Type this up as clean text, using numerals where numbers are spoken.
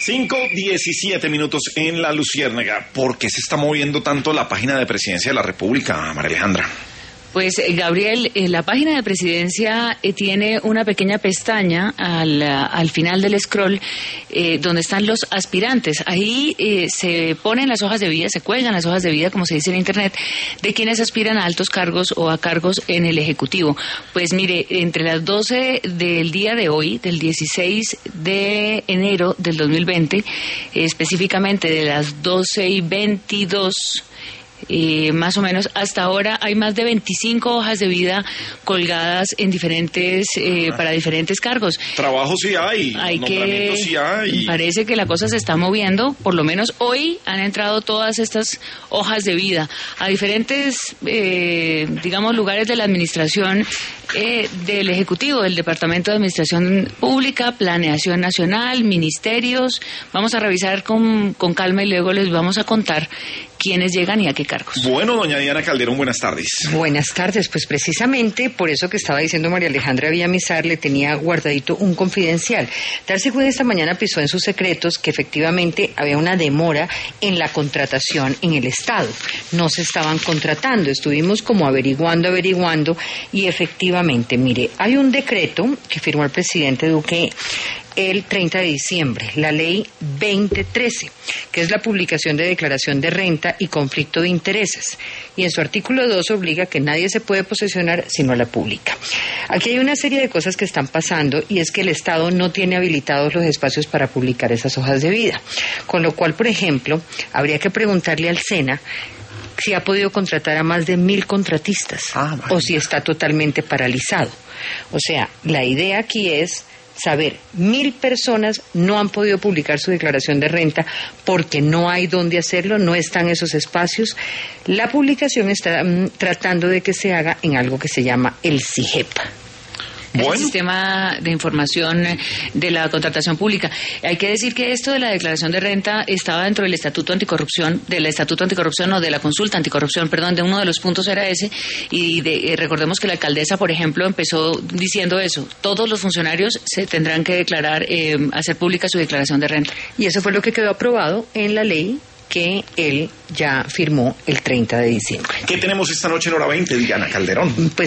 5:17 en La Luciérnaga. ¿Por qué se está moviendo tanto la página de Presidencia de la República, María Alejandra? Pues, Gabriel, la página de Presidencia tiene una pequeña pestaña al final del scroll donde están los aspirantes. Ahí se ponen las hojas de vida, se cuelgan las hojas de vida, como se dice en Internet, de quienes aspiran a altos cargos o a cargos en el Ejecutivo. Pues mire, entre las 12 del día de hoy, del 16 de enero del 2020, específicamente de las 12:22, más o menos, hasta ahora hay más de 25 hojas de vida colgadas en diferentes para diferentes cargos. Trabajo sí hay, nombramientos sí hay. Parece que la cosa se está moviendo. Por lo menos hoy han entrado todas estas hojas de vida a diferentes, digamos, lugares de la administración del Ejecutivo, del Departamento de Administración Pública, Planeación Nacional, ministerios. Vamos a revisar con calma y luego les vamos a contar quiénes llegan y a qué cargos. Bueno, doña Diana Calderón, buenas tardes. Buenas tardes, pues precisamente por eso que estaba diciendo María Alejandra Villamizar, le tenía guardadito un confidencial. Darcy Jude esta mañana pisó en sus secretos que efectivamente había una demora en la contratación en el Estado. No se estaban contratando, estuvimos como averiguando y efectivamente, mire, hay un decreto que firmó el presidente Duque el 30 de diciembre, la ley 2013, que es la publicación de declaración de renta y conflicto de intereses. Y en su artículo 2 obliga que nadie se puede posesionar si no la publica. Aquí hay una serie de cosas que están pasando y es que el Estado no tiene habilitados los espacios para publicar esas hojas de vida. Con lo cual, por ejemplo, habría que preguntarle al SENA si ha podido contratar a más de 1,000 contratistas o si está totalmente paralizado. O sea, la idea aquí es saber, 1,000 personas no han podido publicar su declaración de renta porque no hay dónde hacerlo, no están esos espacios. La publicación está tratando de que se haga en algo que se llama el SIGEP. Es el sistema de información de la contratación pública. Hay que decir que esto de la declaración de renta estaba dentro del Estatuto Anticorrupción, de la Consulta Anticorrupción, perdón, de uno de los puntos era ese, y recordemos que la alcaldesa, por ejemplo, empezó diciendo eso, todos los funcionarios se tendrán que declarar, hacer pública su declaración de renta. Y eso fue lo que quedó aprobado en la ley que él ya firmó el 30 de diciembre. ¿Qué tenemos esta noche en Hora 20, Diana Calderón? Pues